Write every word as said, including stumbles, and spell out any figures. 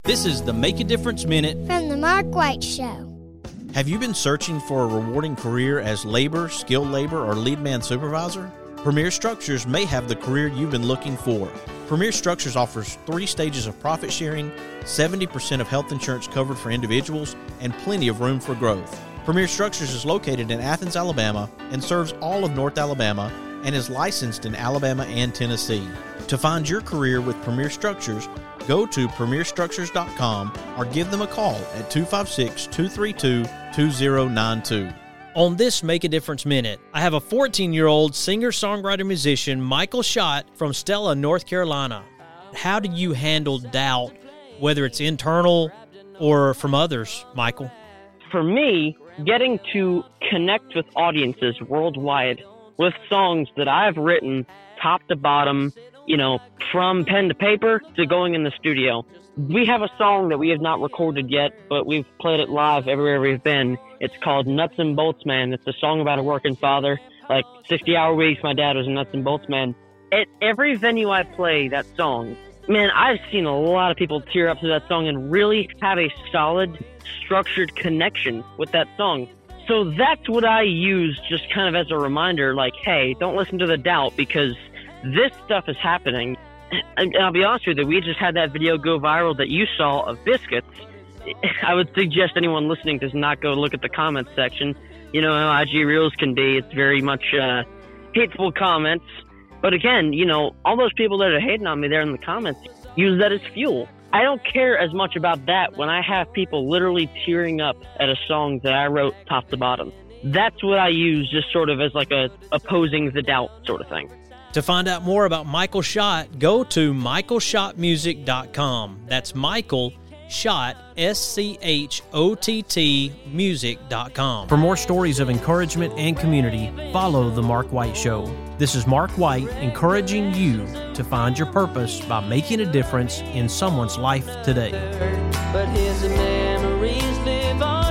This is the Make a Difference Minute from the Mark White Show. Have you been searching for a rewarding career as labor, skilled labor, or lead man supervisor? Premier Structures may have the career you've been looking for. Premier Structures offers three stages of profit sharing, seventy percent of health insurance covered for individuals, and plenty of room for growth. Premier Structures is located in Athens, Alabama, and serves all of North Alabama, and is licensed in Alabama and Tennessee. To find your career with Premier Structures, go to premier structures dot com or give them a call at two five six, two three two, two zero nine two. On this Make a Difference Minute, I have a fourteen-year-old singer-songwriter-musician, Michael Schott from Stella, North Carolina. How do you handle doubt, whether it's internal or from others, Michael? For me, getting to connect with audiences worldwide with songs that I've written top to bottom, you know, from pen to paper to going in the studio. We have a song that we have not recorded yet, but we've played it live everywhere we've been. It's called Nuts and Bolts Man. It's a song about a working father. Like sixty-hour weeks, my dad was a nuts and bolts man. At every venue I play that song, man, I've seen a lot of people tear up to that song and really have a solid, structured connection with that song. So that's what I use just kind of as a reminder, like, hey, don't listen to the doubt because this stuff is happening. And I'll be honest with you, we just had that video go viral that you saw of Biscuits. I would suggest anyone listening does not go look at the comments section. You know how I G Reels can be. It's very much uh, hateful comments. But again, you know, all those people that are hating on me there in the comments, use that as fuel. I don't care as much about that when I have people literally tearing up at a song that I wrote top to bottom. That's what I use just sort of as like a opposing the doubt sort of thing. To find out more about Michael Schott, go to michael schott music dot com. That's Michael Schott, S C H O T T, music dot com. For more stories of encouragement and community, follow The Mark White Show. This is Mark White encouraging you to find your purpose by making a difference in someone's life today. But his memories live on.